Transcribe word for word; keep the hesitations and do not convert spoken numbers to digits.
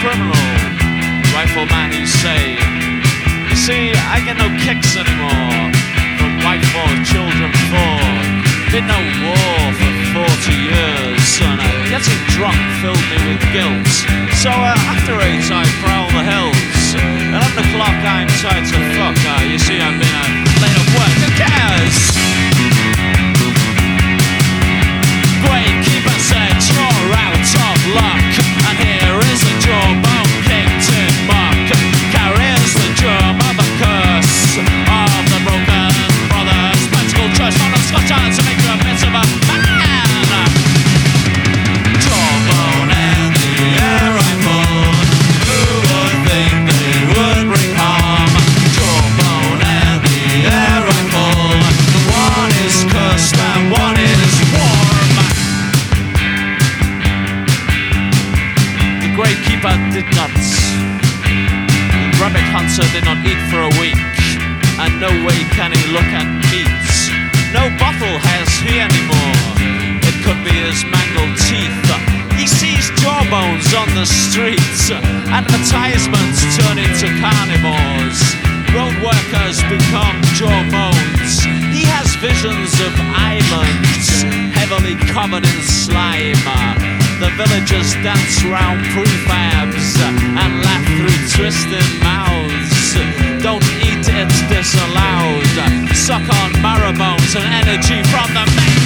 criminal, rifleman you say. You see, I get no kicks anymore from wife or children for. Been no war for forty years, and uh, getting drunk filled me with guilt. So uh, after eight I prowl the hills. Eleven o'clock I'm tired to fuck. Uh, you see, I've been uh, laid off work. Who cares? Gatekeeper said you're out of luck, and here is a jawbone kicked in muck. Carries the germ of a curse of the broken brothers. Spectacle church on a Scotland to make you a bit of a man. Jawbone and the air rifle. Who would think they would bring harm? Jawbone and the air rifle. One is cursed and one is warm. The Gravekeeper did not. The rabbit hunter did not eat for a week, and no way can he look at meat. No bottle has he anymore. It could be his mangled teeth. He sees jawbones on the streets. Advertisements turn into carnivores. Road workers become jawbones. He has visions of islands heavily covered in slime. The villagers dance round prefabs and laugh through twisted mouths. Don't eat, it's disallowed. Suck on marrow bones and energy from the main.